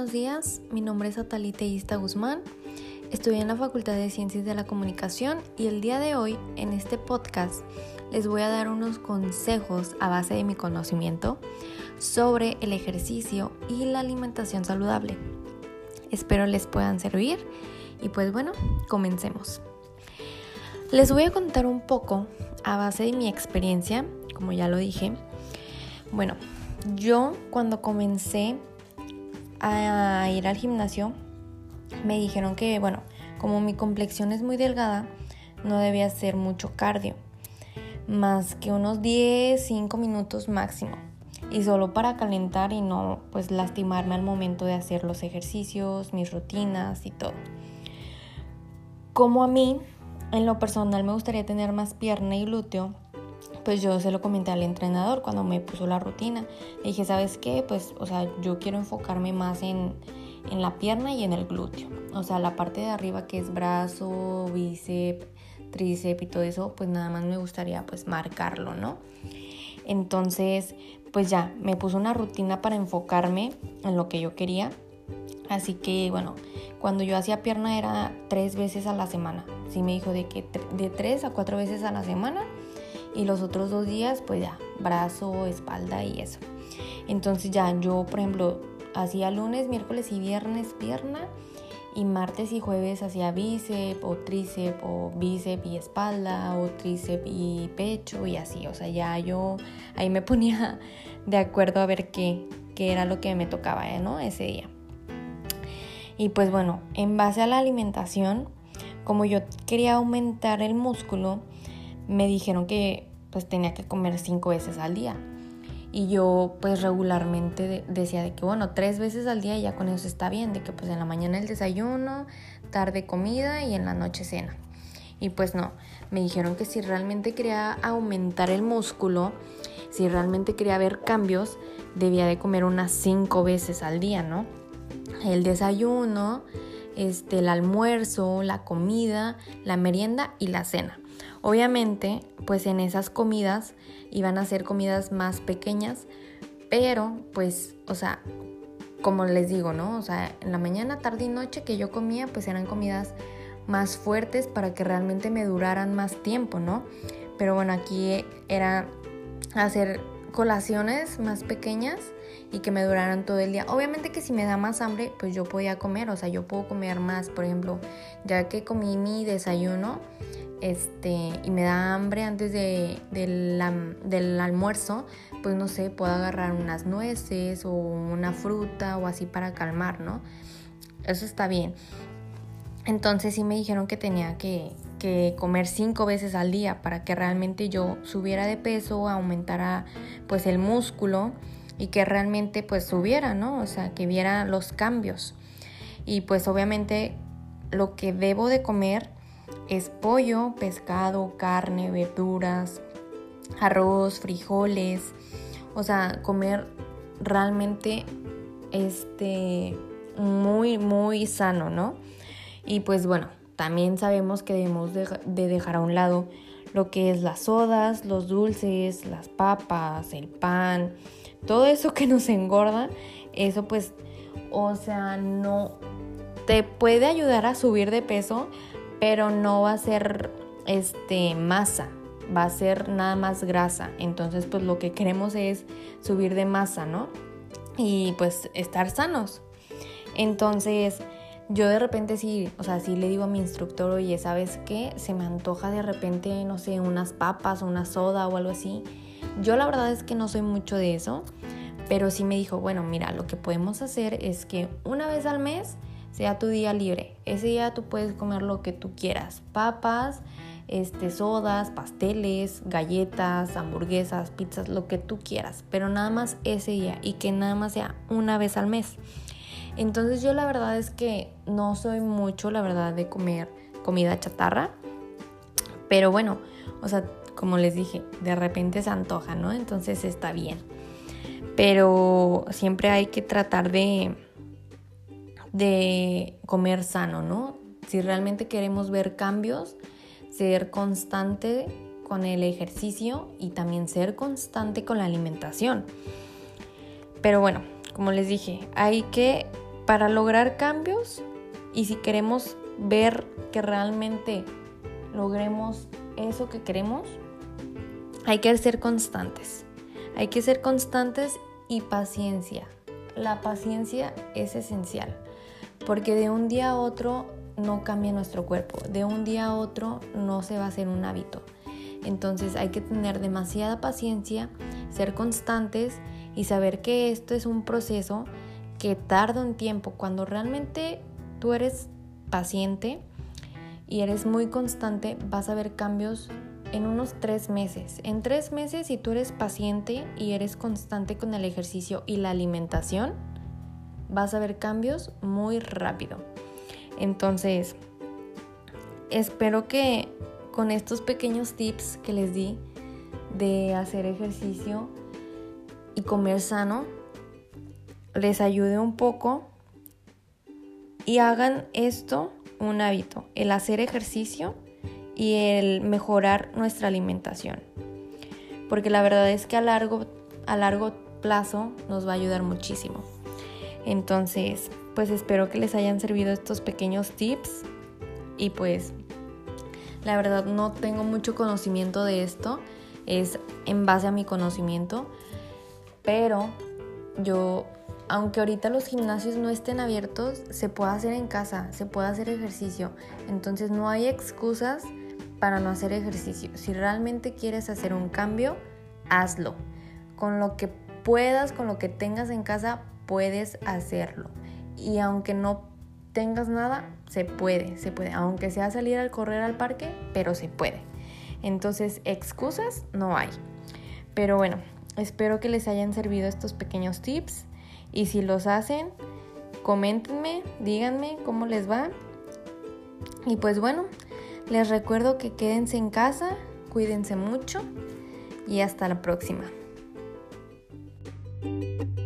buenos días. Mi nombre es Atalí Teísta Guzmán. Estudié en la Facultad de Ciencias de la Comunicación y el día de hoy, en este podcast, les voy a dar unos consejos a base de mi conocimiento sobre el ejercicio y la alimentación saludable. Espero les puedan servir y pues bueno, comencemos. Les voy a contar un poco a base de mi experiencia, como ya lo dije. Bueno, yo cuando comencé a ir al gimnasio, me dijeron que, como mi complexión es muy delgada, no debía hacer mucho cardio, más que unos 5 minutos máximo, y solo para calentar y no pues lastimarme al momento de hacer los ejercicios, mis rutinas y todo. Como a mí, en lo personal, me gustaría tener más pierna y glúteo, pues yo se lo comenté al entrenador cuando me puso la rutina. Le dije, ¿sabes qué? Yo quiero enfocarme más en la pierna y en el glúteo. O sea, la parte de arriba que es brazo, bíceps, tríceps y todo eso, pues nada más me gustaría pues marcarlo, ¿no? Entonces, pues ya, me puso una rutina para enfocarme en lo que yo quería. Así que, cuando yo hacía pierna era 3 veces a la semana. Sí me dijo de 3 a 4 veces a la semana. Y los otros 2 días, pues ya, brazo, espalda y eso. Entonces ya, yo, por ejemplo, hacía lunes, miércoles y viernes pierna. Y martes y jueves hacía bíceps o tríceps o bíceps y espalda o tríceps y pecho y así. O sea, ya yo ahí me ponía de acuerdo a ver qué era lo que me tocaba, ¿no? Ese día. Y pues bueno, en base a la alimentación, como yo quería aumentar el músculo, me dijeron que pues tenía que comer 5 veces al día. Y yo pues regularmente decía de que 3 veces al día ya con eso está bien, de que pues en la mañana el desayuno, tarde comida y en la noche cena. Y pues no, me dijeron que si realmente quería aumentar el músculo, si realmente quería ver cambios, debía de comer unas 5 veces al día, ¿no? El desayuno, el almuerzo, la comida, la merienda y la cena. Obviamente, pues en esas comidas iban a ser comidas más pequeñas, pero pues, como les digo, ¿no? O sea, en la mañana, tarde y noche que yo comía, pues eran comidas más fuertes para que realmente me duraran más tiempo, ¿no? Pero aquí era hacer colaciones más pequeñas y que me duraran todo el día. Obviamente que si me da más hambre, pues yo podía comer, yo puedo comer más. Por ejemplo, ya que comí mi desayuno, y me da hambre antes del almuerzo, pues no sé, puedo agarrar unas nueces o una fruta o así para calmar, ¿no? Eso está bien. Entonces sí me dijeron que tenía que comer 5 veces al día para que realmente yo subiera de peso, aumentara pues el músculo y que realmente pues subiera, ¿no? O sea, que viera los cambios. Y pues obviamente lo que debo de comer es pollo, pescado, carne, verduras, arroz, frijoles. O sea, comer realmente muy, muy sano, ¿no? Y pues también sabemos que debemos de dejar a un lado lo que es las sodas, los dulces, las papas, el pan, todo eso que nos engorda. Eso pues, no te puede ayudar a subir de peso, pero no va a ser masa, va a ser nada más grasa. Entonces pues lo que queremos es subir de masa, ¿no? Y pues estar sanos. Entonces yo de repente sí le digo a mi instructor, oye, ¿sabes qué? Se me antoja de repente, no sé, unas papas o una soda o algo así. Yo la verdad es que no soy mucho de eso, pero sí me dijo, mira, lo que podemos hacer es que una vez al mes sea tu día libre. Ese día tú puedes comer lo que tú quieras. Papas, sodas, pasteles, galletas, hamburguesas, pizzas, lo que tú quieras. Pero nada más ese día y que nada más sea una vez al mes. Entonces yo la verdad es que no soy mucho, la verdad, de comer comida chatarra. Pero como les dije, de repente se antoja, ¿no? Entonces está bien. Pero siempre hay que tratar de comer sano, ¿no? Si realmente queremos ver cambios, ser constante con el ejercicio y también ser constante con la alimentación. Pero como les dije, hay que para lograr cambios y si queremos ver que realmente logremos eso que queremos, hay que ser constantes. Hay que ser constantes y paciencia. La paciencia es esencial porque de un día a otro no cambia nuestro cuerpo. De un día a otro no se va a hacer un hábito. Entonces hay que tener demasiada paciencia, ser constantes y saber que esto es un proceso que tarda un tiempo. Cuando realmente tú eres paciente y eres muy constante, vas a ver cambios en unos 3 meses. En 3 meses, si tú eres paciente y eres constante con el ejercicio y la alimentación, vas a ver cambios muy rápido. Entonces, espero que con estos pequeños tips que les di de hacer ejercicio y comer sano, les ayude un poco y hagan esto un hábito, el hacer ejercicio y el mejorar nuestra alimentación. Porque la verdad es que a largo plazo nos va a ayudar muchísimo. Entonces, pues espero que les hayan servido estos pequeños tips y pues la verdad no tengo mucho conocimiento de esto, es en base a mi conocimiento, pero yo, aunque ahorita los gimnasios no estén abiertos, se puede hacer en casa, se puede hacer ejercicio, entonces no hay excusas para no hacer ejercicio. Si realmente quieres hacer un cambio, hazlo. Con lo que puedas, con lo que tengas en casa, puedes hacerlo. Y aunque no tengas nada, se puede. Aunque sea salir a correr al parque, pero se puede. Entonces, excusas no hay. Pero bueno, espero que les hayan servido estos pequeños tips. Y si los hacen, coméntenme, díganme cómo les va. Y pues bueno, les recuerdo que quédense en casa, cuídense mucho y hasta la próxima.